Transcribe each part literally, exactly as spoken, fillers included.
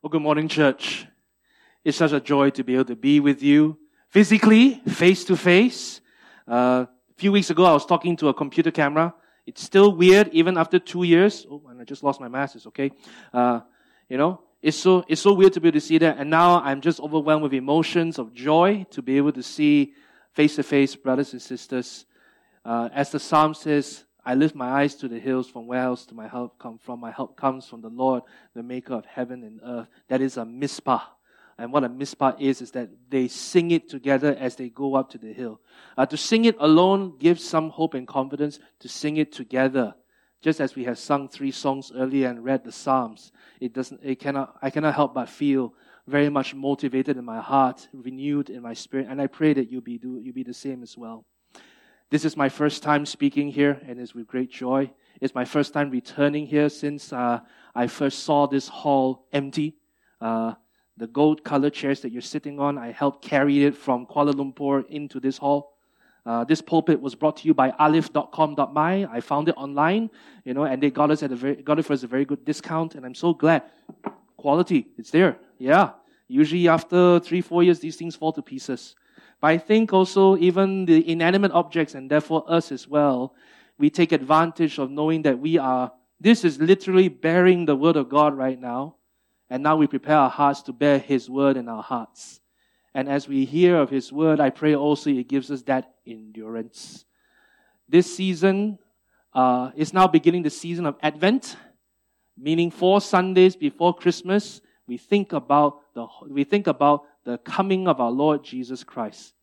Well, good morning, church. It's such a joy to be able to be with you physically, face to face. Uh, A few weeks ago, I was talking to a computer camera. It's still weird, even after two years. Oh, and I just lost my mask. It's okay. Uh, you know, it's so it's so weird to be able to see that. And now I'm just overwhelmed with emotions of joy to be able to see face to face brothers and sisters. Uh, as the psalm says, I lift my eyes to the hills, from where else do my help come from? My help comes from the Lord, the maker of heaven and earth. That is a mispah. And what a mispah is, is that they sing it together as they go up to the hill. Uh, to sing it alone gives some hope and confidence. To sing it together, just as we have sung three songs earlier and read the Psalms, it doesn't. It cannot. I cannot help but feel very much motivated in my heart, renewed in my spirit, and I pray that you be do you be the same as well. This is my first time speaking here, and it's with great joy. It's my first time returning here since uh, I first saw this hall empty. Uh, the gold-colored chairs that you're sitting on, I helped carry it from Kuala Lumpur into this hall. Uh, this pulpit was brought to you by alif dot com dot my. I found it online, you know, and they got us at a very, got it for us a very good discount, and I'm so glad. Quality, it's there. Yeah. Usually after three, four years, these things fall to pieces. But I think also even the inanimate objects, and therefore us as well, we take advantage of knowing that we are, this is literally bearing the word of God right now. And now we prepare our hearts to bear His word in our hearts. And as we hear of His word, I pray also it gives us that endurance. This season uh, is now beginning the season of Advent, meaning four Sundays before Christmas, we think about the we think about the coming of our Lord Jesus Christ.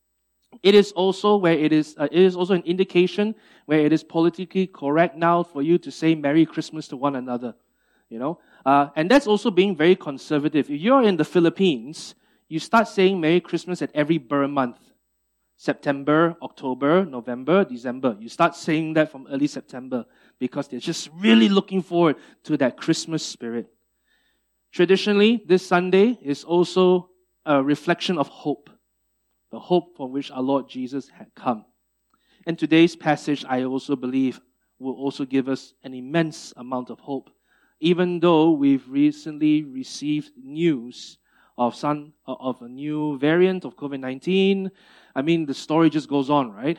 It is also where it is uh, it is also an indication where it is politically correct now for you to say Merry Christmas to one another. You know, uh, and that's also being very conservative. If you're in the Philippines, you start saying Merry Christmas at every Burr month. September, October, November, December. You start saying that from early September because they're just really looking forward to that Christmas spirit. Traditionally, this Sunday is also a reflection of hope. The hope for which our Lord Jesus had come. And today's passage, I also believe, will also give us an immense amount of hope. Even though we've recently received news of some of a new variant of covid nineteen, I mean, the story just goes on, right?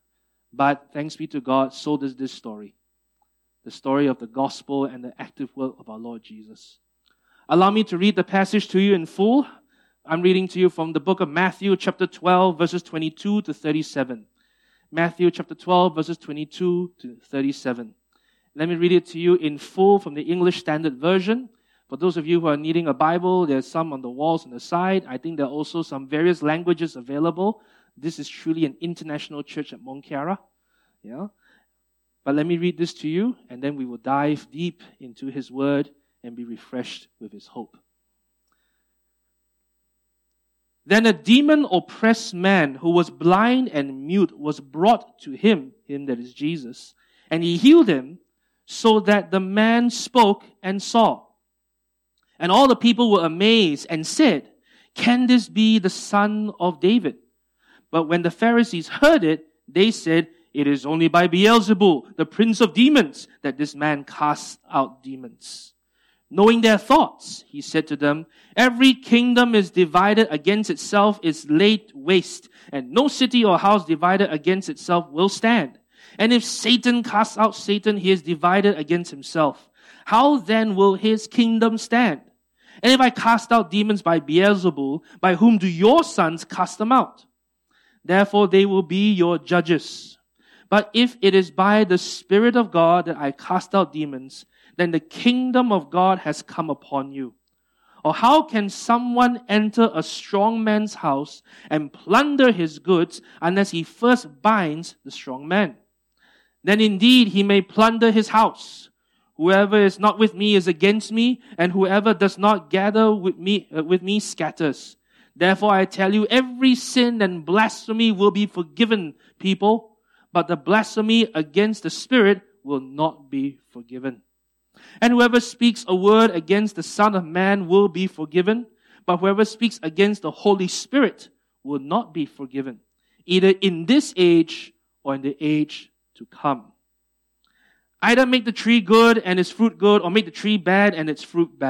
But thanks be to God, so does this story. The story of the gospel and the active work of our Lord Jesus. Allow me to read the passage to you in full. I'm reading to you from the book of Matthew, chapter twelve, verses twenty-two to thirty-seven. Matthew, chapter twelve, verses twenty-two to thirty-seven. Let me read it to you in full from the English Standard Version. For those of you who are needing a Bible, there's some on the walls on the side. I think there are also some various languages available. This is truly an international church at Mont Kiara. Yeah. But let me read this to you, and then we will dive deep into His Word and be refreshed with His hope. Then a demon-oppressed man who was blind and mute was brought to him, him that is Jesus, and He healed him so that the man spoke and saw. And all the people were amazed and said, "Can this be the son of David?" But when the Pharisees heard it, they said, "It is only by Beelzebul, the prince of demons, that this man casts out demons." Knowing their thoughts, He said to them, "Every kingdom is divided against itself is laid waste, and no city or house divided against itself will stand. And if Satan casts out Satan, he is divided against himself. How then will his kingdom stand? And if I cast out demons by Beelzebul, by whom do your sons cast them out? Therefore they will be your judges. But if it is by the Spirit of God that I cast out demons, then the kingdom of God has come upon you. Or how can someone enter a strong man's house and plunder his goods unless he first binds the strong man? Then indeed he may plunder his house. Whoever is not with me is against me, and whoever does not gather with me, uh, with me scatters. Therefore I tell you, every sin and blasphemy will be forgiven people, but the blasphemy against the Spirit will not be forgiven. And whoever speaks a word against the Son of Man will be forgiven, but whoever speaks against the Holy Spirit will not be forgiven, either in this age or in the age to come. Either make the tree good and its fruit good, or make the tree bad and its fruit bad. For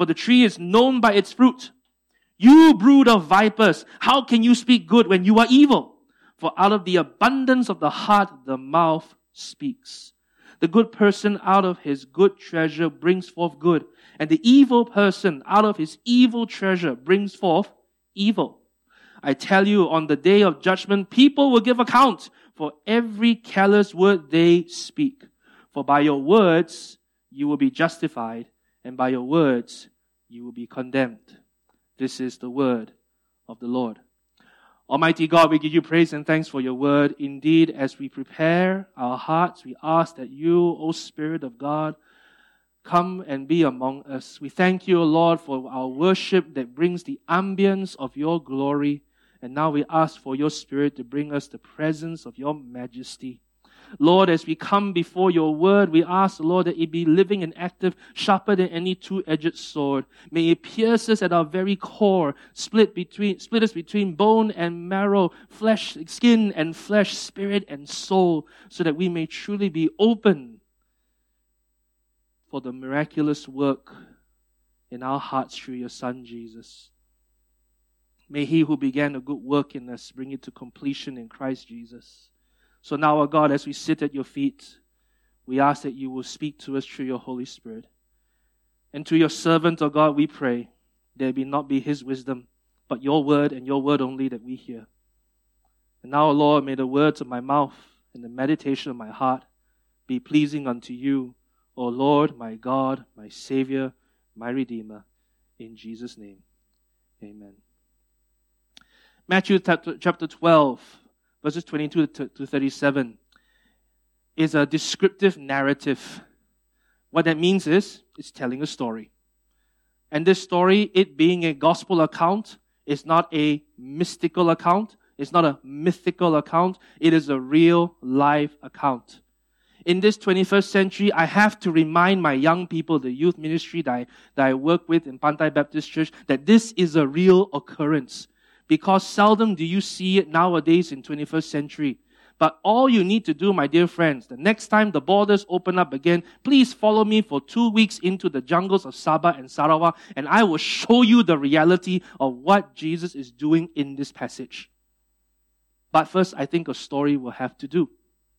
for the tree is known by its fruit. You brood of vipers, how can you speak good when you are evil? For out of the abundance of the heart, the mouth speaks. The good person out of his good treasure brings forth good, and the evil person out of his evil treasure brings forth evil. I tell you, on the day of judgment, people will give account for every careless word they speak. For by your words you will be justified, and by your words you will be condemned. This is the word of the Lord. Almighty God, we give you praise and thanks for your word. Indeed, as we prepare our hearts, we ask that you, O Spirit of God, come and be among us. We thank you, O Lord, for our worship that brings the ambience of your glory. And now we ask for your Spirit to bring us the presence of your majesty. Lord, as we come before your word, we ask, Lord, that it be living and active, sharper than any two-edged sword. May it pierce us at our very core, split between, split us between bone and marrow, flesh, skin and flesh, spirit and soul, so that we may truly be open for the miraculous work in our hearts through your Son, Jesus. May he who began a good work in us bring it to completion in Christ Jesus. So now, our God, as we sit at your feet, we ask that you will speak to us through your Holy Spirit. And to your servant, O God, we pray, there be not be his wisdom, but your word and your word only that we hear. And now, Lord, may the words of my mouth and the meditation of my heart be pleasing unto you, O Lord, my God, my Savior, my Redeemer. In Jesus' name, amen. Matthew chapter twelve, verses twenty-two to thirty-seven, is a descriptive narrative. What that means is, it's telling a story. And this story, it being a gospel account, is not a mystical account. It's not a mythical account. It is a real life account. In this twenty-first century, I have to remind my young people, the youth ministry that I, that I work with in Pantai Baptist Church, that this is a real occurrence. Because seldom do you see it nowadays in twenty-first century. But all you need to do, my dear friends, the next time the borders open up again, please follow me for two weeks into the jungles of Sabah and Sarawak, and I will show you the reality of what Jesus is doing in this passage. But first, I think a story will have to do.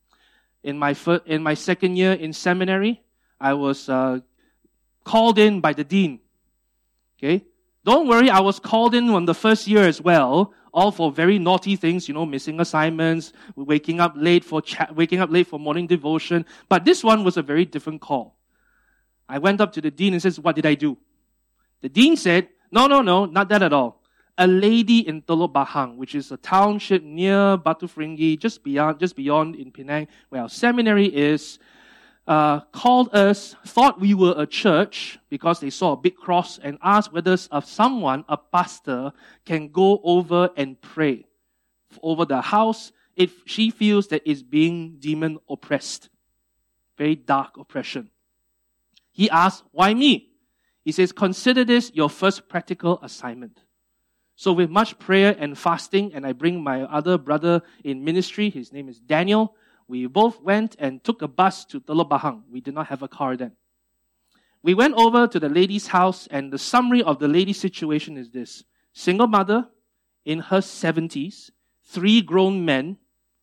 In my first, in my second year in seminary, I was uh, called in by the dean. Okay? Don't worry, I was called in on the first year as well, all for very naughty things, you know, missing assignments, waking up late for chat, waking up late for morning devotion. But this one was a very different call. I went up to the dean and says, "What did I do?" The dean said, "No, no, no, not that at all. A lady in Teluk Bahang, which is a township near Batu Ferringhi, just beyond, just beyond in Penang, where our seminary is, uh, called us, thought we were a church because they saw a big cross, and asked whether someone, a pastor, can go over and pray over the house if she feels that it's being demon oppressed. Very dark oppression." He asked, "Why me?" He says, "Consider this your first practical assignment." So with much prayer and fasting, and I bring my other brother in ministry, his name is Daniel, we both went and took a bus to Teluk Bahang. We did not have a car then. We went over to the lady's house, and the summary of the lady's situation is this. Single mother, in her seventies, three grown men,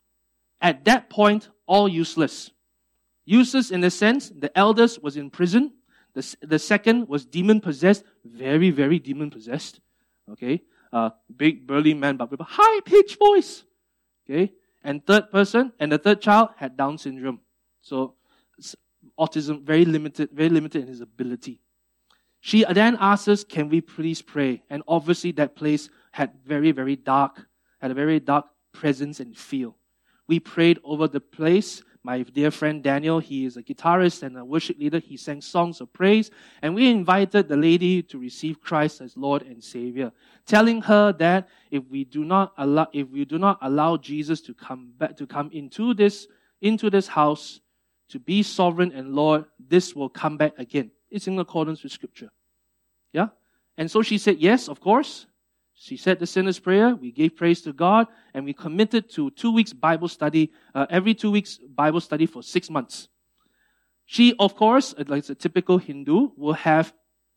at that point, all useless. Useless in the sense, the eldest was in prison, the, the second was demon-possessed, very, very demon-possessed, okay? Uh, big, burly man, but with a high-pitched voice. Okay? And third person, and the third child had Down syndrome. So, autism, very limited, very limited in his ability. She then asked us, "Can we please pray?" And obviously that place had very, very dark, had a very dark presence and feel. We prayed over the place. My dear friend Daniel, he is a guitarist and a worship leader. He sang songs of praise. And we invited the lady to receive Christ as Lord and Savior, telling her that if we do not allow, if we do not allow Jesus to come back, to come into this, into this house, to be sovereign and Lord, this will come back again. It's in accordance with Scripture. Yeah? And so she said, yes, of course. She said the sinner's prayer, we gave praise to God, and we committed to two weeks Bible study, uh, every two weeks Bible study for six months. She, of course, like a typical Hindu, will have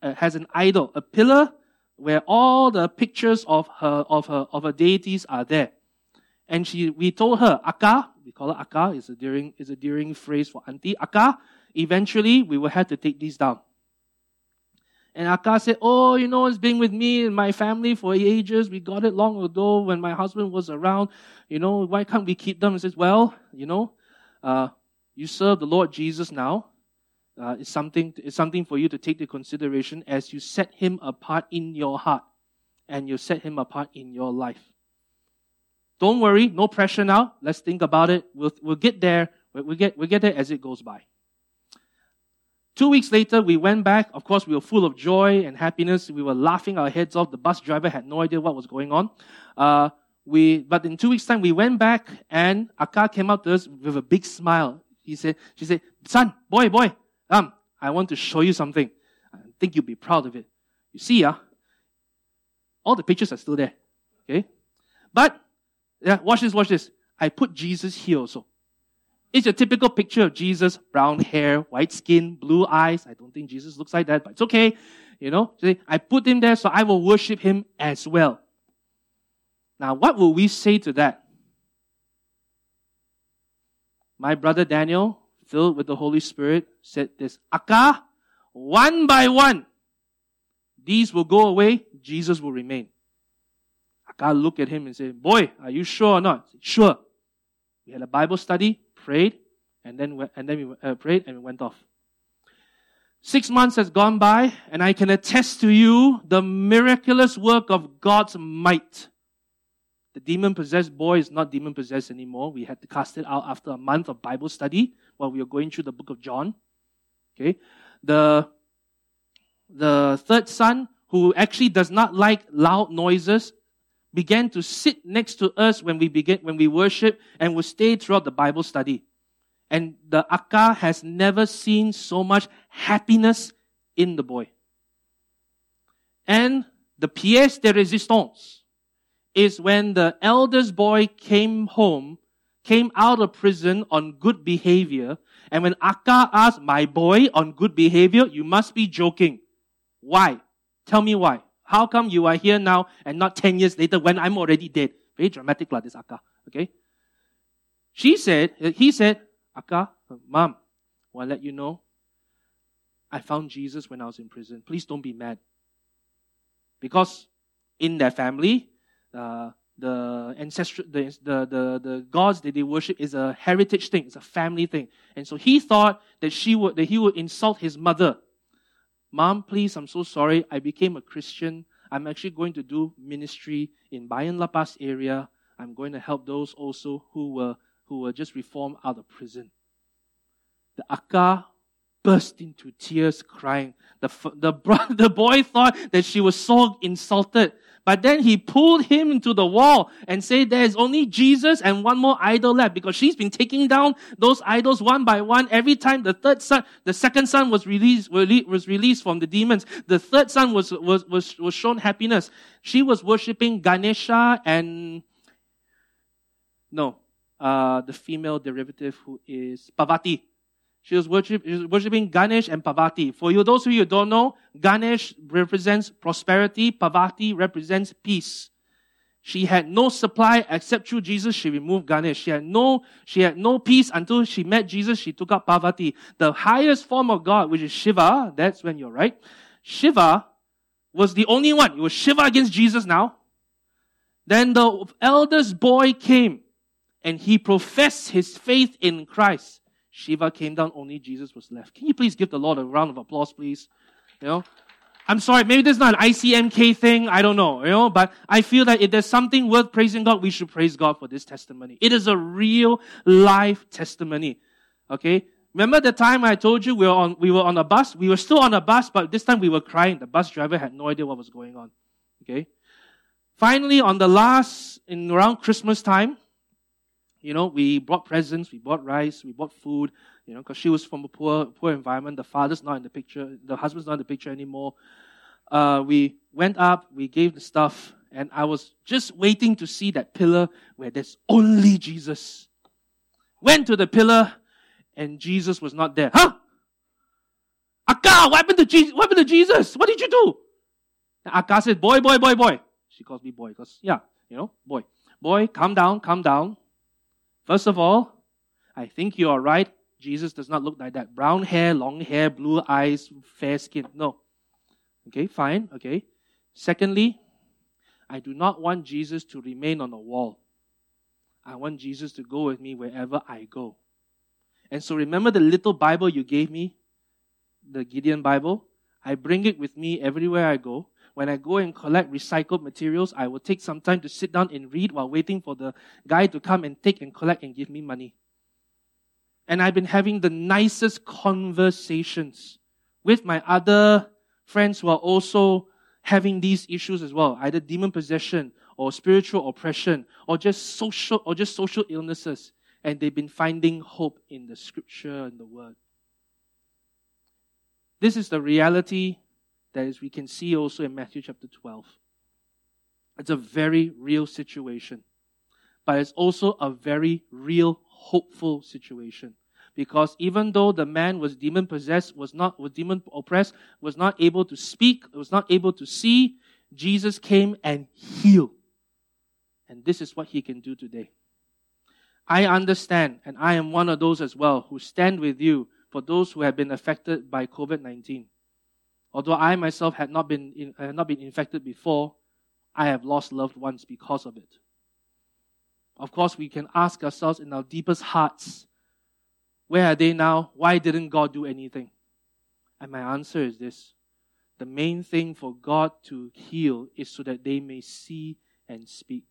uh, has an idol, a pillar where all the pictures of her of her of her deities are there. And she, we told her, Aka, we call her Aka, is a dearing, is a dearing phrase for auntie. Aka, eventually we will have to take these down. And Aka said, oh, you know, it's been with me and my family for ages. We got it long ago when my husband was around. You know, why can't we keep them? He says, well, you know, uh, you serve the Lord Jesus now. Uh, it's something, it's something for you to take into consideration as you set Him apart in your heart and you set Him apart in your life. Don't worry, no pressure now. Let's think about it. We'll, we'll get there. We'll get, we'll get there as it goes by. Two weeks later, we went back. Of course, we were full of joy and happiness. We were laughing our heads off. The bus driver had no idea what was going on. Uh, we, but in two weeks' time, we went back and Aka came up to us with a big smile. He said, she said, son, boy, boy, um, I want to show you something. I think you'll be proud of it. You see, uh, all the pictures are still there. Okay? But, yeah, watch this, watch this. I put Jesus here also. It's a typical picture of Jesus, brown hair, white skin, blue eyes. I don't think Jesus looks like that, but it's okay. You know, I put him there so I will worship him as well. Now, what will we say to that? My brother Daniel, filled with the Holy Spirit, said this, Aka, one by one, these will go away, Jesus will remain. Aka looked at him and said, boy, are you sure or not? Said, sure. We had a Bible study, prayed, and then and then we uh, prayed and we went off. Six months has gone by, and I can attest to you the miraculous work of God's might. The demon-possessed boy is not demon-possessed anymore. We had to cast it out after a month of Bible study while we were going through the book of John. Okay, the the third son, who actually does not like loud noises, began to sit next to us when we begin, when we worship, and will stay throughout the Bible study. And the Aka has never seen so much happiness in the boy. And the pièce de résistance is when the eldest boy came home, came out of prison on good behavior, and when Aka asked, my boy, on good behavior, you must be joking. Why? Tell me why. How come you are here now and not ten years later when I'm already dead? Very dramatic like this Aka. Okay? She said, he said, Aka, Mom, I want to let you know, I found Jesus when I was in prison. Please don't be mad. Because in their family, uh, the ancestral, the, the, the, the gods that they worship is a heritage thing. It's a family thing. And so he thought that she would, that he would insult his mother. Mom, please, I'm so sorry. I became a Christian. I'm actually going to do ministry in Bayan La Paz area. I'm going to help those also who were who were just reformed out of prison. The Aka burst into tears, crying. The the the boy thought that she was so insulted, but then he pulled him into the wall and said, "There is only Jesus and one more idol left," because she's been taking down those idols one by one. Every time the third son, the second son was released was released from the demons, the third son was was was was shown happiness. She was worshiping Ganesha and no. Uh, the female derivative who is Parvati. She was, worship, she was worshiping Ganesh and Parvati. For you, those of you who don't know, Ganesh represents prosperity, Parvati represents peace. She had no supply except through Jesus. She removed Ganesh. She had no, she had no peace until she met Jesus. She took up Parvati. The highest form of God, which is Shiva, that's when you're right. Shiva was the only one. It was Shiva against Jesus now. Then the eldest boy came. And he professed his faith in Christ. Shiva came down, only Jesus was left. Can you please give the Lord a round of applause, please? You know, I'm sorry, maybe this is not an I C M K thing, I don't know, you know, but I feel that if there's something worth praising God, we should praise God for this testimony. It is a real life testimony. Okay? Remember the time I told you we were on we were on a bus? We were still on a bus, but this time we were crying. The bus driver had no idea what was going on. Okay? Finally, on the last, in around Christmas time, you know, we brought presents, we bought rice, we bought food, you know, because she was from a poor poor environment. The father's not in the picture. The husband's not in the picture anymore. Uh, we went up, we gave the stuff, and I was just waiting to see that pillar where there's only Jesus. Went to the pillar, and Jesus was not there. Huh? Aka, Akka, what happened to Jesus? What happened to Jesus? What did you do? And Akka said, boy, boy, boy, boy. She calls me boy because, yeah, you know, boy. Boy, calm down, calm down. First of all, I think you are right. Jesus does not look like that. Brown hair, long hair, blue eyes, fair skin. No. Okay, fine. Okay. Secondly, I do not want Jesus to remain on the wall. I want Jesus to go with me wherever I go. And so remember the little Bible you gave me? The Gideon Bible? I bring it with me everywhere I go. When I go and collect recycled materials, I will take some time to sit down and read while waiting for the guy to come and take and collect and give me money. And I've been having the nicest conversations with my other friends who are also having these issues as well, either demon possession or spiritual oppression or just social or just social illnesses. And they've been finding hope in the scripture and the word. This is the reality that is we can see also in Matthew chapter twelve. It's a very real situation. But it's also a very real, hopeful situation. Because even though the man was demon-possessed, was not was demon-oppressed, was not able to speak, was not able to see, Jesus came and healed. And this is what He can do today. I understand, and I am one of those as well, who stand with you for those who have been affected by covid nineteen. Although I myself had not been in, had not been infected before, I have lost loved ones because of it. Of course, we can ask ourselves in our deepest hearts, where are they now? Why didn't God do anything? And my answer is this. The main thing for God to heal is so that they may see and speak.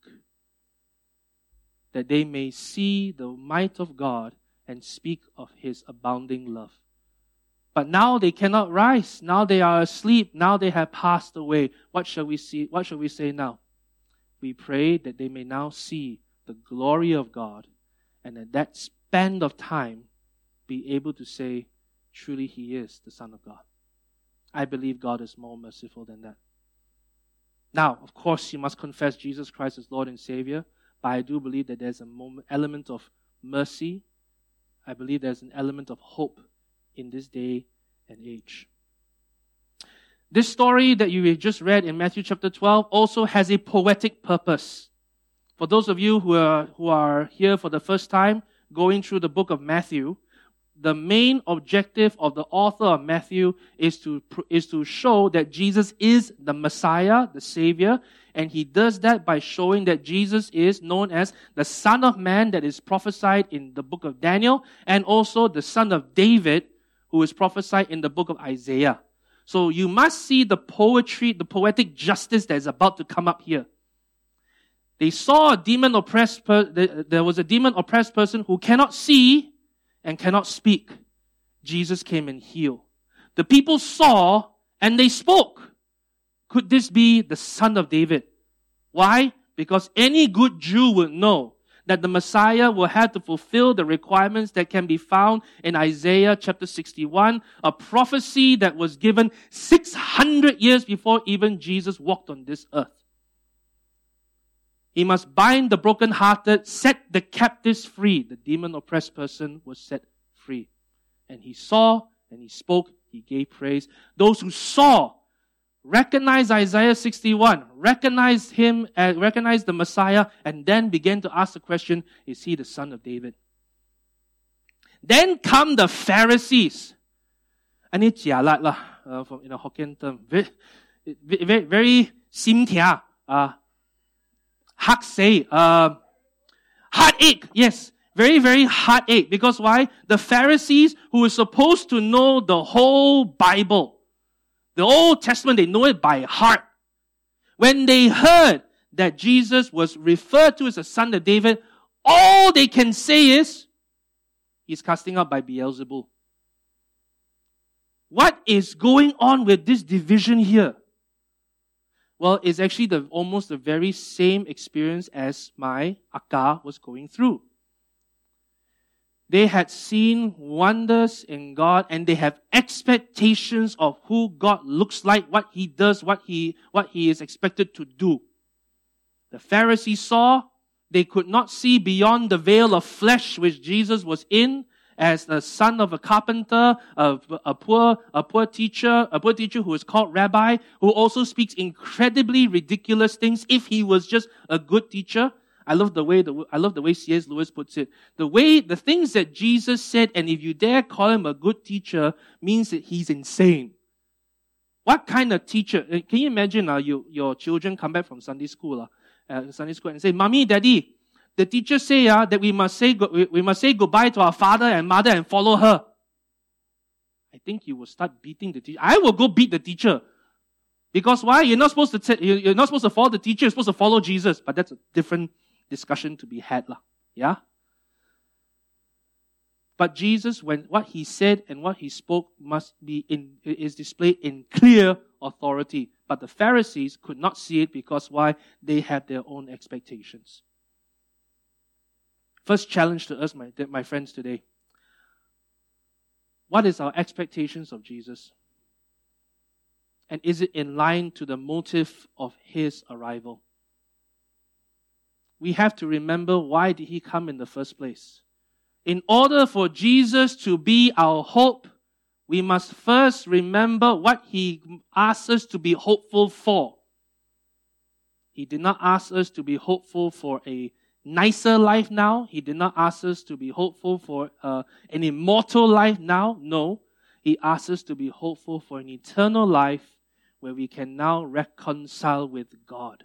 That they may see the might of God and speak of His abounding love. But now they cannot rise. Now they are asleep. Now they have passed away. What shall we see? What shall we say now? We pray that they may now see the glory of God, and at that span of time be able to say, truly He is the Son of God. I believe God is more merciful than that. Now, of course, you must confess Jesus Christ as Lord and Savior, but I do believe that there's a moment, element of mercy. I believe there's an element of hope in this day and age. This story that you just read in Matthew chapter twelve also has a poetic purpose. For those of you who are, who are here for the first time, going through the book of Matthew, the main objective of the author of Matthew is to, is to show that Jesus is the Messiah, the Savior, and he does that by showing that Jesus is known as the Son of Man that is prophesied in the book of Daniel, and also the Son of David who is prophesied in the book of Isaiah. So you must see the poetry, the poetic justice that is about to come up here. They saw a demon-oppressed, per- there was a demon-oppressed person who cannot see and cannot speak. Jesus came and healed. The people saw and they spoke. Could this be the Son of David? Why? Because any good Jew would know that the Messiah will have to fulfill the requirements that can be found in Isaiah chapter sixty-one, a prophecy that was given six hundred years before even Jesus walked on this earth. He must bind the brokenhearted, set the captives free. The demon-oppressed person was set free. And he saw and he spoke, he gave praise. Those who saw recognized Isaiah sixty-one, recognized him, uh, recognized the Messiah, and then began to ask the question, is he the Son of David? Then come the Pharisees. And it's jialat lah, uh, from in a Hokkien term. Very, very, very sim tia, uh, hard say, uh, heartache, yes. Very, very heartache. Because why? The Pharisees, who were supposed to know the whole Bible, the Old Testament, they know it by heart. When they heard that Jesus was referred to as the Son of David, all they can say is, he's casting out by Beelzebul. What is going on with this division here? Well, it's actually the almost the very same experience as my Akka was going through. They had seen wonders in God and they have expectations of who God looks like, what He does, what He, what He is expected to do. The Pharisees saw, they could not see beyond the veil of flesh which Jesus was in, as the son of a carpenter, a, a poor, a poor teacher, a poor teacher who is called rabbi, who also speaks incredibly ridiculous things if he was just a good teacher. I love the way the, I love the way C S Lewis puts it. The way, the things that Jesus said, and if you dare call him a good teacher, means that he's insane. What kind of teacher? Can you imagine uh, you, your children come back from Sunday school, uh, uh, Sunday school and say, Mommy, Daddy, the teacher say uh, that we must say go- we, we must say goodbye to our father and mother and follow her. I think you will start beating the teacher. I will go beat the teacher. Because why? You're not supposed to t- you're not supposed to follow the teacher, you're supposed to follow Jesus. But that's a different discussion to be had. Lah. Yeah? But Jesus, when what he said and what he spoke must be in, is displayed in clear authority. But the Pharisees could not see it because why? They had their own expectations. First challenge to us, my, my friends, today. What is our expectations of Jesus? And is it in line to the motive of his arrival? We have to remember, why did he come in the first place? In order for Jesus to be our hope, we must first remember what he asks us to be hopeful for. He did not ask us to be hopeful for a nicer life now. He did not ask us to be hopeful for uh, an immortal life now. No. He asked us to be hopeful for an eternal life where we can now reconcile with God.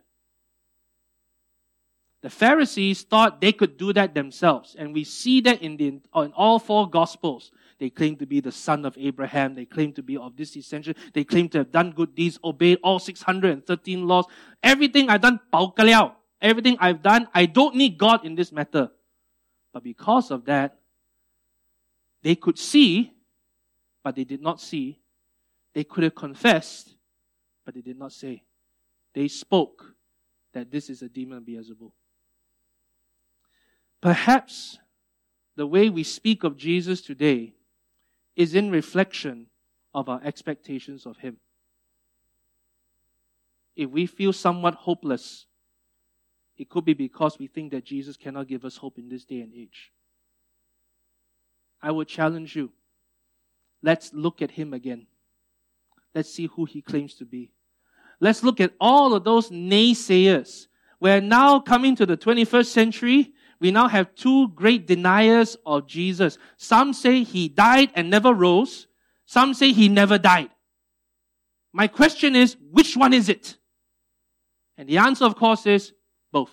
The Pharisees thought they could do that themselves, and we see that in, the, in all four Gospels. They claim to be the son of Abraham. They claim to be of this descension. They claim to have done good deeds, obeyed all six hundred thirteen laws. Everything I've done, pao ka liao. Everything I've done, I don't need God in this matter. But because of that, they could see, but they did not see. They could have confessed, but they did not say. They spoke that this is a demon of Beelzebul. Perhaps the way we speak of Jesus today is in reflection of our expectations of him. If we feel somewhat hopeless, it could be because we think that Jesus cannot give us hope in this day and age. I would challenge you. Let's look at him again. Let's see who he claims to be. Let's look at all of those naysayers. We're now coming to the twenty-first century. We now have two great deniers of Jesus. Some say he died and never rose. Some say he never died. My question is, which one is it? And the answer, of course, is both.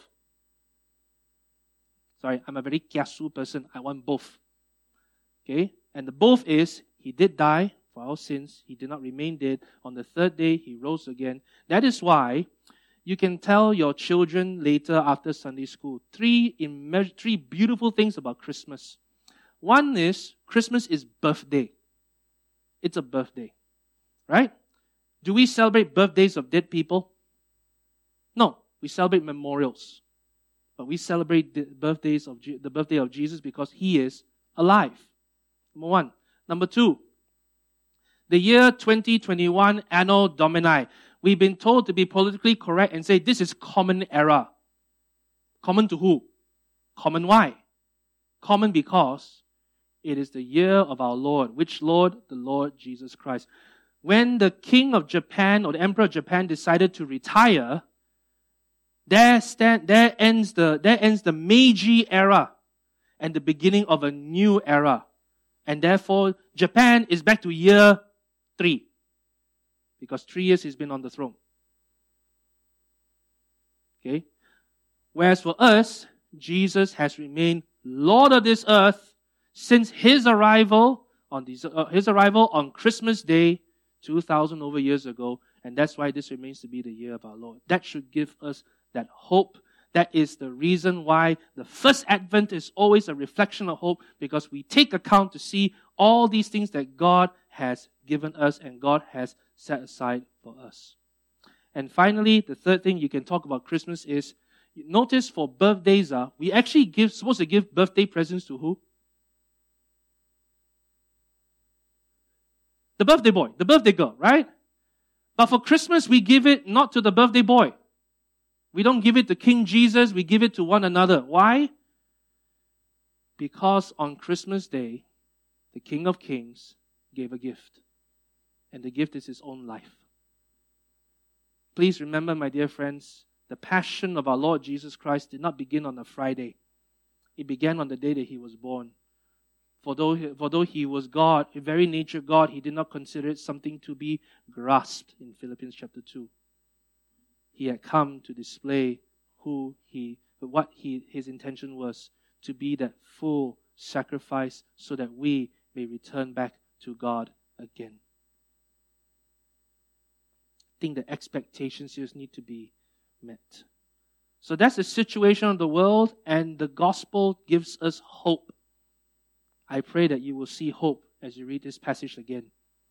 Sorry, I'm a very kiasu person. I want both. Okay? And the both is, he did die for our sins. He did not remain dead. On the third day, he rose again. That is why you can tell your children later after Sunday school three, imme- three beautiful things about Christmas. One is, Christmas is birthday. It's a birthday. Right? Do we celebrate birthdays of dead people? No. We celebrate memorials. But we celebrate the birthdays of Je- the birthday of Jesus because he is alive. Number one. Number two. The year twenty twenty-one, Anno Domini. We've been told to be politically correct and say this is common era. Common to who? Common why? Common because it is the year of our Lord. Which Lord? The Lord Jesus Christ. When the king of Japan or the emperor of Japan decided to retire, there stand, there ends the, there ends the Meiji era and the beginning of a new era. And therefore, Japan is back to year three. Because three years he's been on the throne. Okay? Whereas for us, Jesus has remained Lord of this earth since his arrival on this, uh, his arrival on Christmas Day, two thousand over years ago. And that's why this remains to be the year of our Lord. That should give us that hope. That is the reason why the first Advent is always a reflection of hope, because we take account to see all these things that God has given us and God has set aside for us. And finally, the third thing you can talk about Christmas is, notice for birthdays, uh, we actually give supposed to give birthday presents to who? The birthday boy, the birthday girl, right? But for Christmas, we give it not to the birthday boy. We don't give it to King Jesus, we give it to one another. Why? Because on Christmas Day, the King of Kings gave a gift. And the gift is His own life. Please remember, my dear friends, the passion of our Lord Jesus Christ did not begin on a Friday. It began on the day that He was born. For though, for though He was God, in very nature God, He did not consider it something to be grasped in Philippians chapter two. He had come to display who He, what he, His intention was, to be that full sacrifice so that we may return back to God again. I think the expectations here need to be met. So that's the situation of the world, and the gospel gives us hope. I pray that you will see hope as you read this passage again.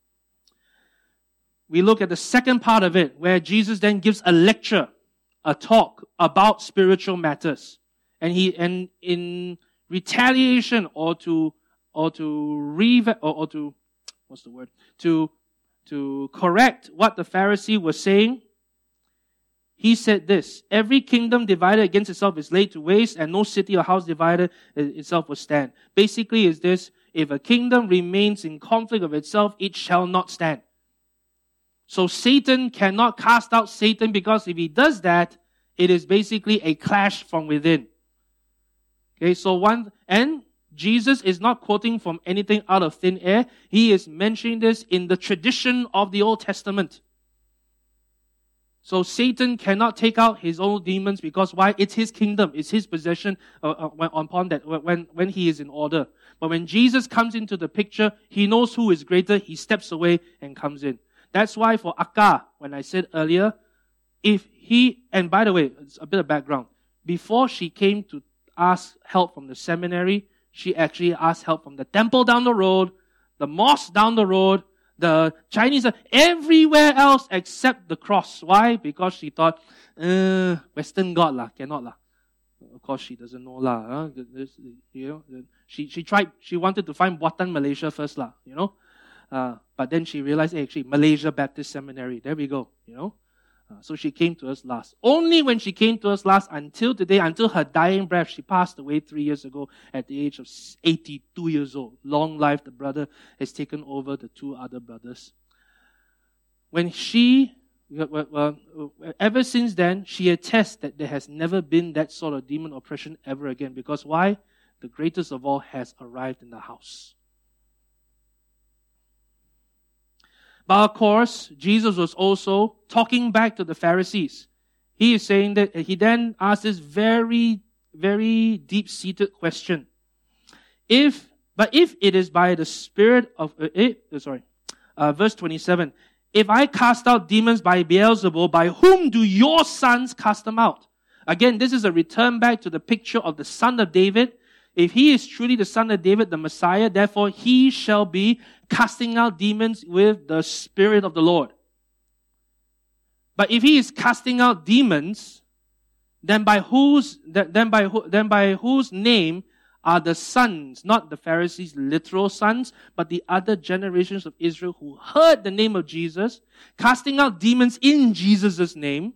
We look at the second part of it, where Jesus then gives a lecture, a talk about spiritual matters. And he, and in retaliation or to, or to re, or, or to, what's the word? To, to correct what the Pharisee was saying, he said this: every kingdom divided against itself is laid to waste, and no city or house divided itself will stand. Basically is this: if a kingdom remains in conflict of itself, it shall not stand. So Satan cannot cast out Satan, because if he does that, it is basically a clash from within. Okay, so one, and Jesus is not quoting from anything out of thin air. He is mentioning this in the tradition of the Old Testament. So Satan cannot take out his own demons, because why? It's his kingdom, it's his possession uh, uh, when, upon that, when, when he is in order. But when Jesus comes into the picture, he knows who is greater, he steps away and comes in. That's why for Akka, when I said earlier, if he, and by the way, it's a bit of background, before she came to ask help from the seminary, she actually asked help from the temple down the road, the mosque down the road, the Chinese, everywhere else except the cross. Why? Because she thought, uh, Western God lah, cannot lah. Of course, she doesn't know lah. Huh? This, you know, she she tried. She wanted to find Buatan, Malaysia first lah. You know, uh, but then she realized, hey, actually, Malaysia Baptist Seminary. There we go. You know. Uh, so she came to us last. Only when she came to us last until today, until her dying breath, she passed away three years ago at the age of eighty-two years old. Long life, the brother has taken over the two other brothers. When she, well, ever since then, she attests that there has never been that sort of demon oppression ever again. Because why? The greatest of all has arrived in the house. But of course, Jesus was also talking back to the Pharisees. He is saying that he then asked this very, very deep-seated question. If, but if it is by the Spirit of, uh, it, uh, sorry, uh, verse twenty-seven, if I cast out demons by Beelzebul, by whom do your sons cast them out? Again, this is a return back to the picture of the Son of David. If he is truly the Son of David, the Messiah, therefore he shall be casting out demons with the Spirit of the Lord. But if he is casting out demons, then by whose then by who, then by whose name are the sons, not the Pharisees' literal sons, but the other generations of Israel who heard the name of Jesus, casting out demons in Jesus' name?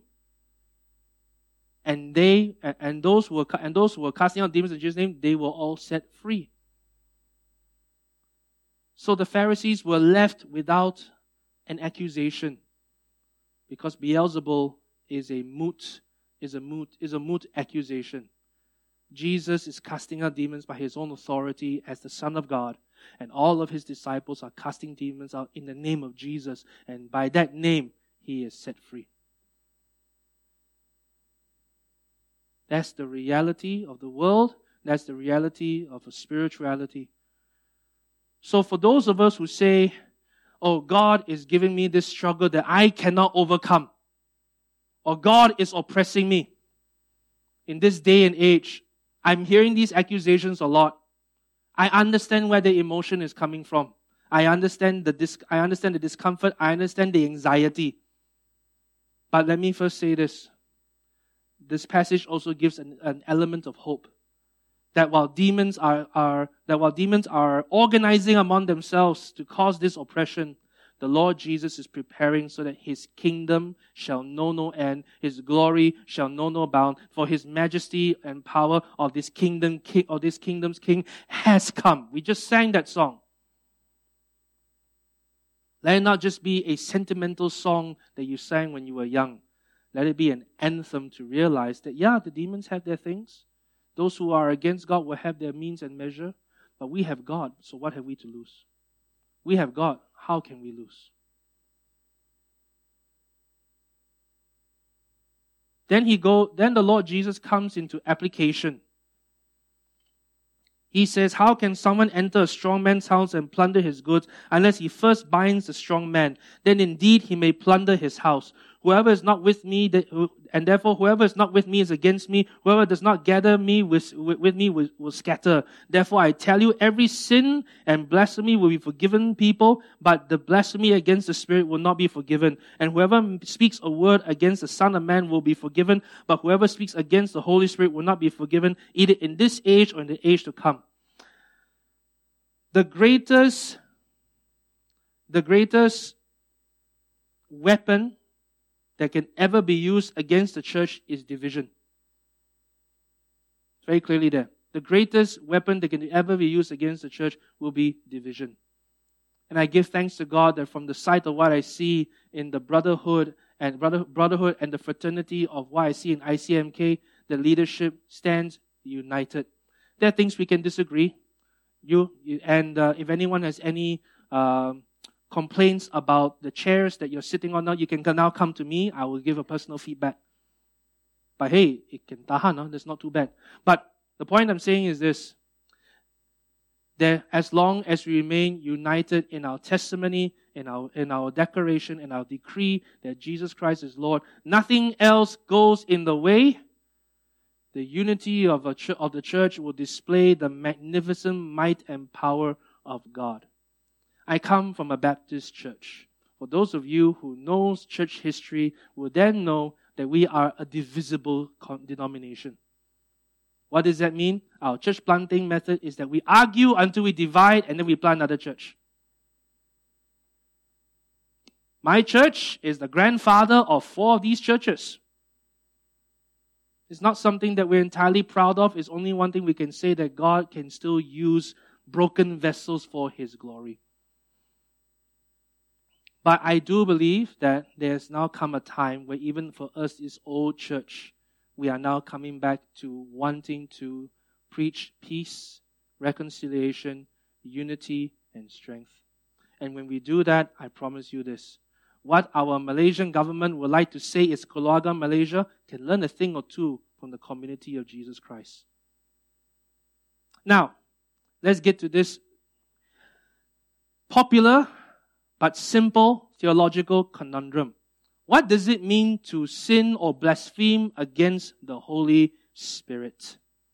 And they and those who were and those who were casting out demons in Jesus' name, they were all set free. So the Pharisees were left without an accusation, because Beelzebul is a moot is a moot is a moot accusation. Jesus is casting out demons by his own authority as the Son of God, and all of his disciples are casting demons out in the name of Jesus, and by that name he is set free. That's the reality of the world. That's the reality of a spirituality. So for those of us who say, oh, God is giving me this struggle that I cannot overcome, or God is oppressing me, in this day and age, I'm hearing these accusations a lot. I understand where the emotion is coming from. I understand the dis- I understand the discomfort. I understand the anxiety. But let me first say this. This passage also gives an, an element of hope. That while demons are, are that while demons are organizing among themselves to cause this oppression, the Lord Jesus is preparing so that his kingdom shall know no end, his glory shall know no bound, for his majesty and power of this kingdom king of this kingdom's king has come. We just sang that song. Let it not just be a sentimental song that you sang when you were young. Let it be an anthem to realize that, yeah, the demons have their things. Those who are against God will have their means and measure. But we have God, so what have we to lose? We have God, how can we lose? Then he go. Then the Lord Jesus comes into application. He says, how can someone enter a strong man's house and plunder his goods unless he first binds the strong man? Then indeed he may plunder his house. Whoever is not with me, and therefore whoever is not with me is against me. Whoever does not gather me with, with, with me will, will scatter. Therefore I tell you, every sin and blasphemy will be forgiven people, but the blasphemy against the Spirit will not be forgiven. And whoever speaks a word against the Son of Man will be forgiven, but whoever speaks against the Holy Spirit will not be forgiven, either in this age or in the age to come. The greatest, the greatest weapon that can ever be used against the church is division. It's very clearly there. The greatest weapon that can ever be used against the church will be division. And I give thanks to God that from the sight of what I see in the brotherhood and brother, brotherhood and the fraternity of what I see in I C M K, the leadership stands united. There are things we can disagree. You, you and uh, if anyone has any um, complaints about the chairs that you're sitting on now, you can now come to me. I will give a personal feedback. But hey, it can tahan, no? That's not too bad. But the point I'm saying is this. That as long as we remain united in our testimony, in our, in our declaration, in our decree that Jesus Christ is Lord, nothing else goes in the way. The unity of, a ch- of the church will display the magnificent might and power of God. I come from a Baptist church. For those of you who knows church history will then know that we are a divisible denomination. What does that mean? Our church planting method is that we argue until we divide and then we plant another church. My church is the grandfather of four of these churches. It's not something that we're entirely proud of. It's only one thing we can say, that God can still use broken vessels for His glory. But I do believe that there's now come a time where even for us, this old church, we are now coming back to wanting to preach peace, reconciliation, unity, and strength. And when we do that, I promise you this. What our Malaysian government would like to say is Keluarga Malaysia can learn a thing or two from the community of Jesus Christ. Now, let's get to this popular but simple theological conundrum. What does it mean to sin or blaspheme against the Holy Spirit?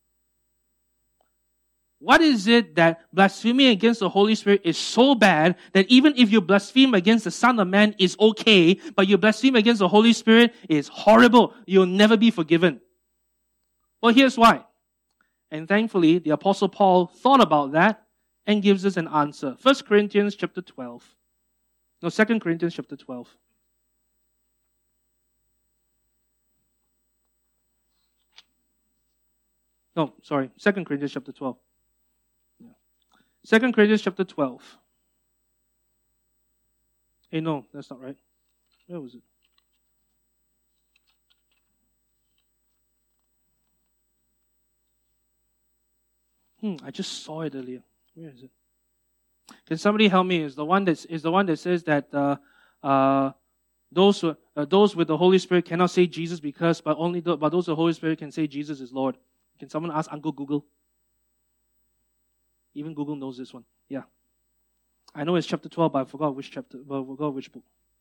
What is it that blaspheming against the Holy Spirit is so bad that even if you blaspheme against the Son of Man is okay, but you blaspheme against the Holy Spirit is horrible. You'll never be forgiven. Well, here's why. And thankfully, the Apostle Paul thought about that and gives us an answer. First Corinthians chapter twelve. No, Second Corinthians chapter twelve. No, sorry. Second Corinthians chapter twelve. Yeah. Second Corinthians chapter twelve. Hey, no, that's not right. Where was it? Hmm, I just saw it earlier. Where is it? Can somebody help me? Is the one that is the one that says that uh, uh, those who, uh, those with the Holy Spirit cannot say Jesus because, but only the, but those with the Holy Spirit can say Jesus is Lord. Can someone ask Uncle Google? Even Google knows this one. Yeah, I know it's chapter twelve, but I forgot which chapter. But I forgot which book.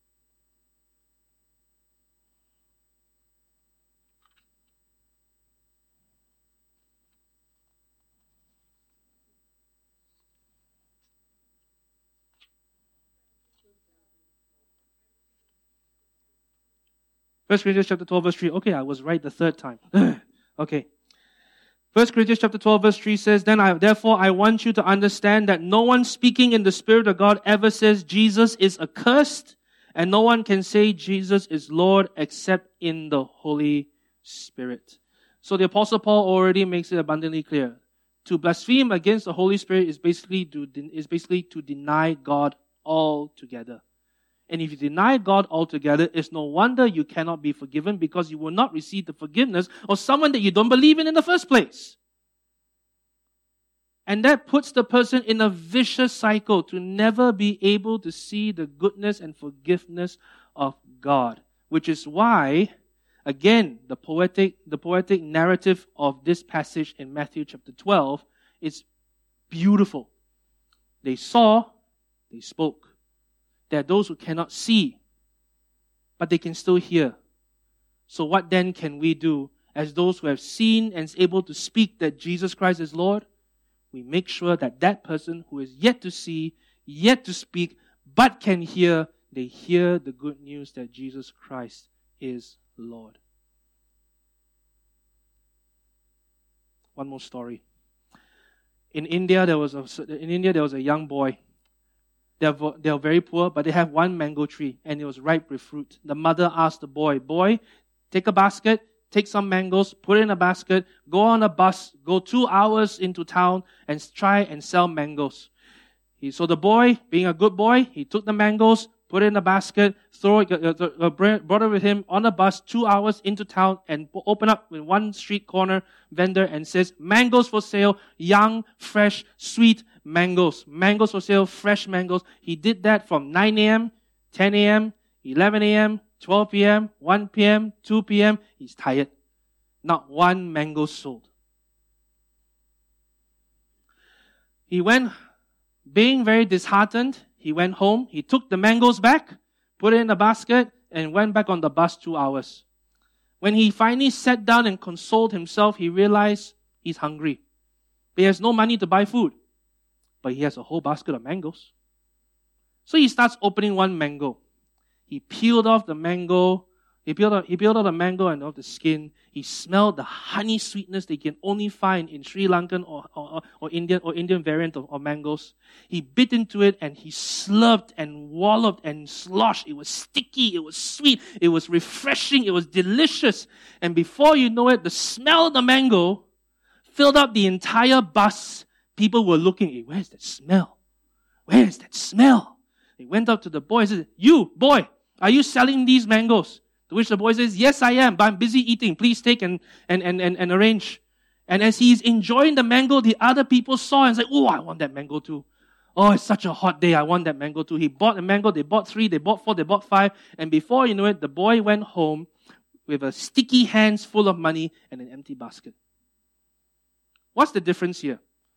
First Corinthians chapter twelve, verse three. Okay, I was right the third time. Okay. First Corinthians chapter twelve, verse three says, Then I, therefore I want you to understand that no one speaking in the Spirit of God ever says Jesus is accursed, and no one can say Jesus is Lord except in the Holy Spirit. So the Apostle Paul already makes it abundantly clear. To blaspheme against the Holy Spirit is basically to, is basically to deny God altogether. And if you deny God altogether, it's no wonder you cannot be forgiven, because you will not receive the forgiveness of someone that you don't believe in in the first place. And that puts the person in a vicious cycle to never be able to see the goodness and forgiveness of God. Which is why, again, the poetic, the poetic narrative of this passage in Matthew chapter twelve is beautiful. They saw, they spoke. There are those who cannot see, but they can still hear. So what then can we do as those who have seen and is able to speak that Jesus Christ is Lord? We make sure that that person who is yet to see, yet to speak, but can hear, they hear the good news that Jesus Christ is Lord. One more story. In India, there was a in India there was a young boy. They're, they're very poor, but they have one mango tree, and it was ripe with fruit. The mother asked the boy, "Boy, take a basket, take some mangoes, put it in a basket, go on a bus, go two hours into town, and try and sell mangoes." He, so the boy, being a good boy, he took the mangoes, put it in a basket, throw it, uh, uh, brought it with him on a bus two hours into town, and open up with one street corner vendor and says, "Mangoes for sale, young, fresh, sweet mangoes. Mangoes for sale, fresh mangoes." He did that from nine a.m., ten a.m., eleven a.m., twelve p.m., one p.m., two p.m. He's tired. Not one mango sold. He went, being very disheartened, he went home, he took the mangoes back, put it in a basket, and went back on the bus two hours. When he finally sat down and consoled himself, he realized he's hungry. He has no money to buy food, but he has a whole basket of mangoes. So he starts opening one mango. He peeled off the mango. He peeled off, he peeled off the mango and off the skin. He smelled the honey sweetness that you can only find in Sri Lankan or, or, or Indian or Indian variant of, of mangoes. He bit into it and he slurped and walloped and sloshed. It was sticky. It was sweet. It was refreshing. It was delicious. And before you know it, the smell of the mango filled up the entire bus. People were looking, "Hey, where's that smell? Where is that smell?" They went up to the boy and said, "You, boy, are you selling these mangoes?" To which the boy says, "Yes, I am, but I'm busy eating. Please take and, and, and, and, and arrange." And as he's enjoying the mango, the other people saw and said, "Oh, I want that mango too. Oh, it's such a hot day. I want that mango too." He bought a mango. They bought three. They bought four. They bought five. And before you know it, the boy went home with a sticky hands full of money and an empty basket. What's the difference here?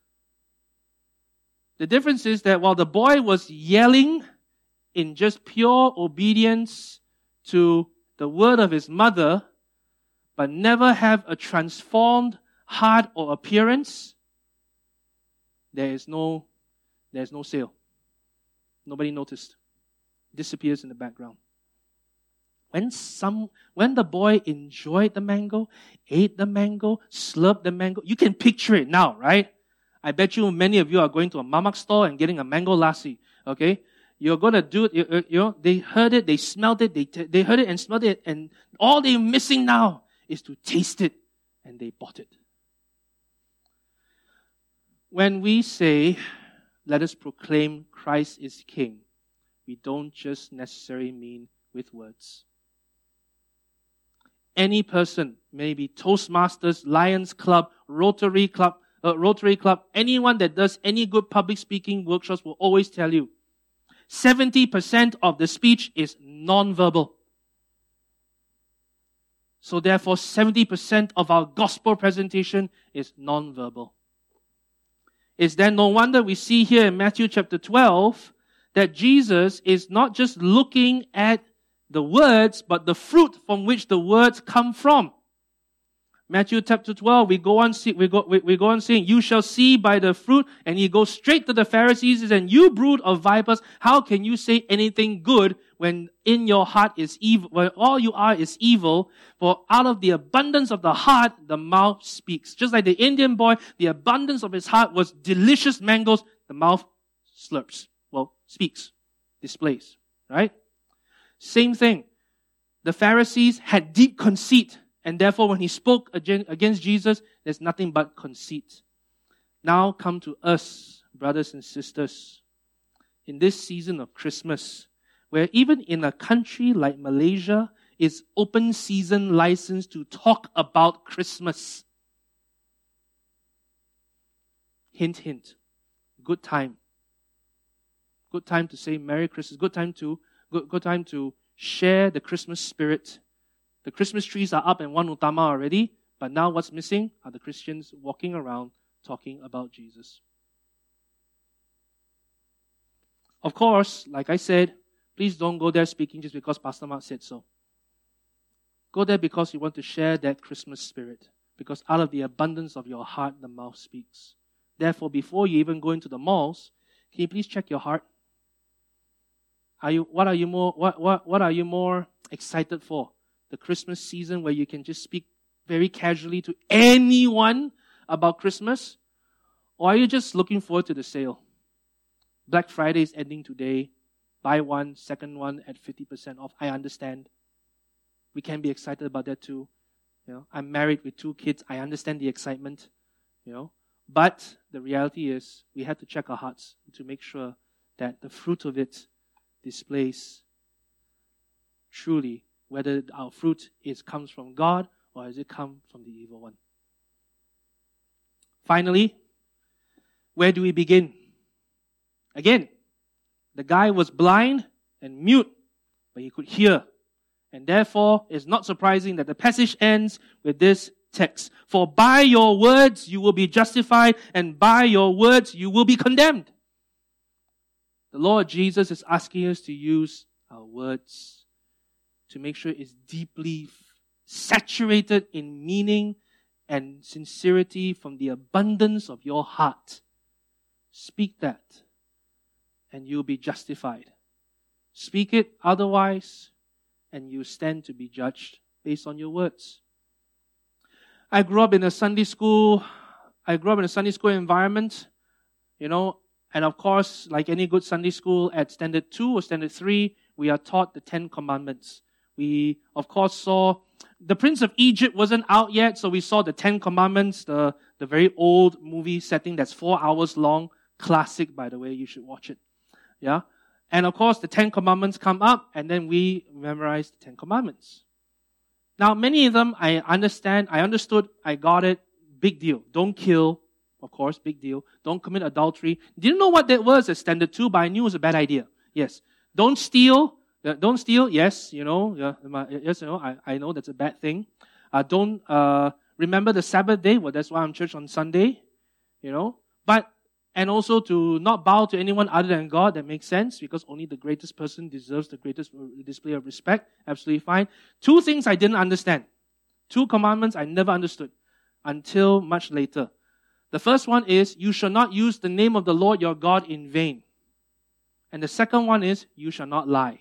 The difference is that while the boy was yelling in just pure obedience to the word of his mother, but never have a transformed heart or appearance, there is no, there is no sale. Nobody noticed. Disappears in the background. When some, when the boy enjoyed the mango, ate the mango, slurped the mango, you can picture it now, right? I bet you many of you are going to a mamak store and getting a mango lassi, okay? You're going to do it, you, you know, they heard it, they smelled it, they, they heard it and smelled it, and all they're missing now is to taste it, and they bought it. When we say, "Let us proclaim Christ is King," we don't just necessarily mean with words. Any person, maybe Toastmasters, Lions Club, Rotary Club, uh, Rotary Club, anyone that does any good public speaking workshops will always tell you, seventy percent of the speech is non-verbal. So therefore, seventy percent of our gospel presentation is non-verbal. It's then no wonder we see here in Matthew chapter twelve that Jesus is not just looking at the words, but the fruit from which the words come from. Matthew chapter twelve, we go on, see, we go, we, we go on saying, "You shall see by the fruit," and he goes straight to the Pharisees and, "You brood of vipers, how can you say anything good when in your heart is evil, when all you are is evil? For out of the abundance of the heart, the mouth speaks." Just like the Indian boy, the abundance of his heart was delicious mangoes, the mouth slurps, well, speaks, displays, right? Same thing. The Pharisees had deep conceit. And therefore, when he spoke against Jesus, there's nothing but conceit. Now come to us, brothers and sisters. In this season of Christmas, where even in a country like Malaysia, it's open season license to talk about Christmas. Hint, hint. Good time. Good time to say Merry Christmas. Good time to good, good time to share the Christmas spirit. The Christmas trees are up in Wan Utama already, but now what's missing are the Christians walking around talking about Jesus. Of course, like I said, please don't go there speaking just because Pastor Mark said so. Go there because you want to share that Christmas spirit. Because out of the abundance of your heart, the mouth speaks. Therefore, before you even go into the malls, can you please check your heart? Are you, what are you more, what, what, what are you more excited for? The Christmas season where you can just speak very casually to anyone about Christmas? Or are you just looking forward to the sale? Black Friday is ending today. Buy one, second one at fifty percent off. I understand. We can be excited about that too. You know, I'm married with two kids. I understand the excitement. You know, but the reality is we have to check our hearts to make sure that the fruit of it displays truly whether our fruit is comes from God or has it come from the evil one. Finally, where do we begin? Again, the guy was blind and mute, but he could hear. And therefore, it's not surprising that the passage ends with this text. For by your words you will be justified, and by your words you will be condemned. The Lord Jesus is asking us to use our words to make sure it's deeply saturated in meaning and sincerity from the abundance of your heart. Speak that, and you'll be justified. Speak it otherwise, and you stand to be judged based on your words. I grew up in a Sunday school, I grew up in a Sunday school environment, you know, and of course, like any good Sunday school at Standard two or Standard three, we are taught the Ten Commandments. We, of course, saw the Prince of Egypt wasn't out yet, so we saw the Ten Commandments, the, the very old movie setting that's four hours long. Classic, by the way, you should watch it. Yeah? And of course, the Ten Commandments come up, and then we memorize the Ten Commandments. Now, many of them, I understand, I understood, I got it, big deal. Don't kill, of course, big deal. Don't commit adultery. Didn't know what that was at Standard two, but I knew it was a bad idea. Yes. Don't steal. Don't steal. Yes, you know, yes, you know, I, I know that's a bad thing. Uh, don't uh, remember the Sabbath day. Well, that's why I'm church on Sunday. You know, but and also to not bow to anyone other than God. That makes sense because only the greatest person deserves the greatest display of respect. Absolutely fine. Two things I didn't understand. Two commandments I never understood until much later. The first one is you shall not use the name of the Lord your God in vain. And the second one is you shall not lie.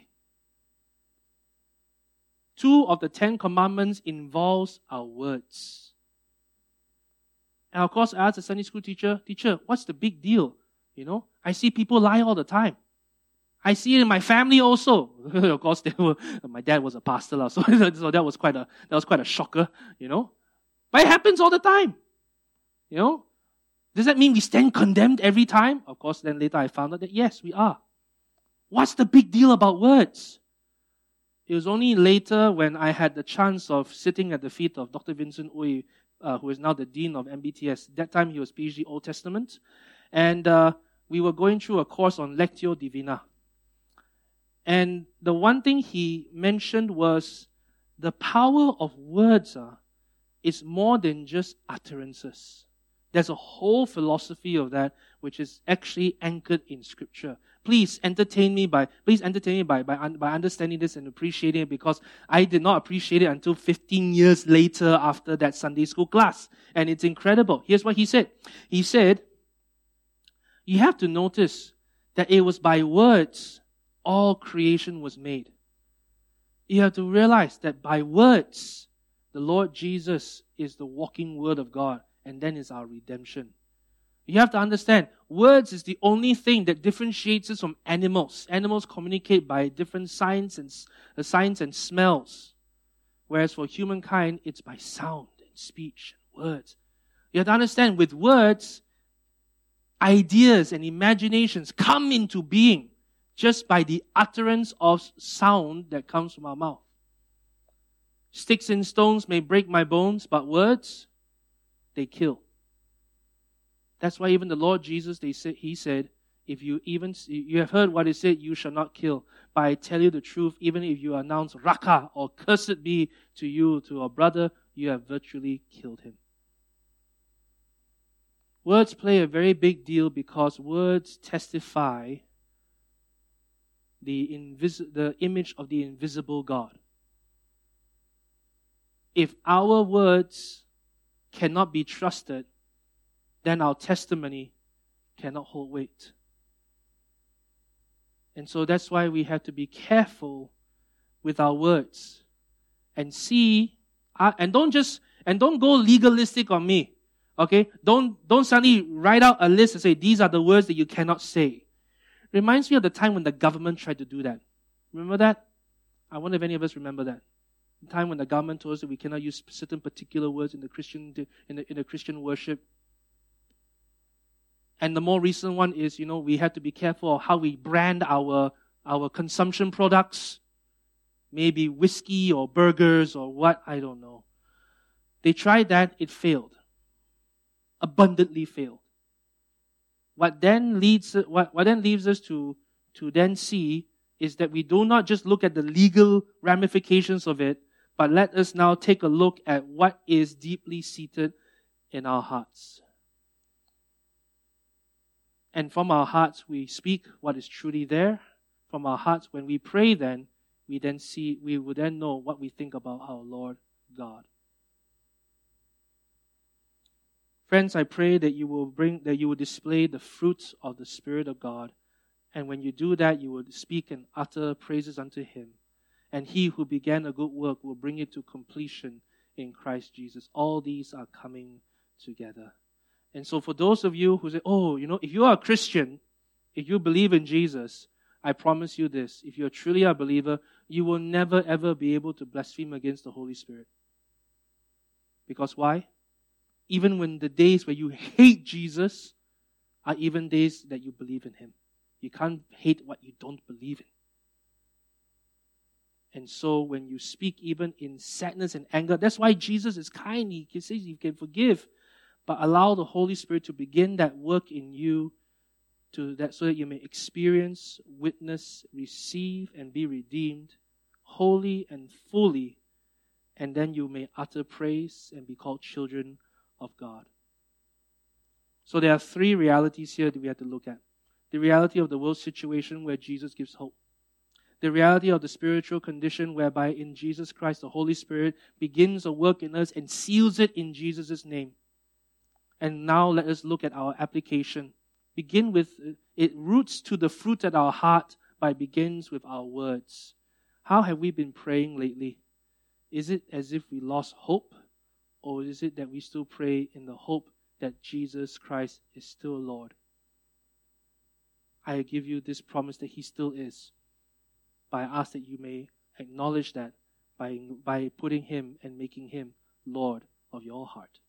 Two of the Ten Commandments involves our words. And of course, I asked the Sunday school teacher, teacher, what's the big deal? You know, I see people lie all the time. I see it in my family also. Of course, they were, my dad was a pastor, so, so that was quite a that was quite a shocker, you know. But it happens all the time. You know? Does that mean we stand condemned every time? Of course, then later I found out that yes, we are. What's the big deal about words? It was only later when I had the chance of sitting at the feet of Doctor Vincent Uy, uh, who is now the Dean of M B T S. That time he was PhD Old Testament. And uh, we were going through a course on Lectio Divina. And the one thing he mentioned was the power of words uh, is more than just utterances. There's a whole philosophy of that which is actually anchored in Scripture. Please entertain me by please entertain me by, by, by understanding this and appreciating it because I did not appreciate it until fifteen years later after that Sunday school class. And it's incredible. Here's what he said. He said, you have to notice that it was by words all creation was made. You have to realize that by words, the Lord Jesus is the walking word of God. And then is our redemption. You have to understand, words is the only thing that differentiates us from animals. Animals communicate by different signs and uh, signs and smells. Whereas for humankind, it's by sound and speech and words. You have to understand, with words, ideas and imaginations come into being. just by the utterance of sound that comes from our mouth. Sticks and stones may break my bones, but words, they kill. That's why even the Lord Jesus, they said, He said, if you even, you have heard what He said, you shall not kill. But I tell you the truth, even if you announce Raka or cursed be to you, to a brother, you have virtually killed him. Words play a very big deal because words testify the, invis- the image of the invisible God. If our words cannot be trusted, then our testimony cannot hold weight. And so that's why we have to be careful with our words and see, uh, and don't just, and don't go legalistic on me. Okay? Don't, don't suddenly write out a list and say, these are the words that you cannot say. Reminds me of the time when the government tried to do that. Remember that? I wonder if any of us remember that. The time when the government told us that we cannot use certain particular words in the Christian, in the, in the Christian worship. And the more recent one is, you know, we have to be careful of how we brand our, our consumption products. Maybe whiskey or burgers or what, I don't know. They tried that, it failed. Abundantly failed. What then leads, what, what then leaves us to, to then see is that we do not just look at the legal ramifications of it, but let us now take a look at what is deeply seated in our hearts. And from our hearts, we speak what is truly there. From our hearts, when we pray then, we then see, we will then know what we think about our Lord God. Friends, I pray that you will bring, that you will display the fruits of the Spirit of God. And when you do that, you will speak and utter praises unto Him. And He who began a good work will bring it to completion in Christ Jesus. All these are coming together. And so for those of you who say, oh, you know, if you are a Christian, if you believe in Jesus, I promise you this, if you're truly a believer, you will never ever be able to blaspheme against the Holy Spirit. Because why? Even when the days where you hate Jesus are even days that you believe in Him. You can't hate what you don't believe in. And so when you speak even in sadness and anger, that's why Jesus is kind. He says He can forgive. But allow the Holy Spirit to begin that work in you to that, so that you may experience, witness, receive, and be redeemed wholly and fully. And then you may utter praise and be called children of God. So there are three realities here that we have to look at. The reality of the world situation where Jesus gives hope. The reality of the spiritual condition whereby in Jesus Christ the Holy Spirit begins a work in us and seals it in Jesus' name. And now let us look at our application. Begin with, it roots to the fruit at our heart, but it begins with our words. How have we been praying lately? Is it as if we lost hope? Or is it that we still pray in the hope that Jesus Christ is still Lord? I give you this promise that He still is. But I ask that you may acknowledge that by, by putting Him and making Him Lord of your heart.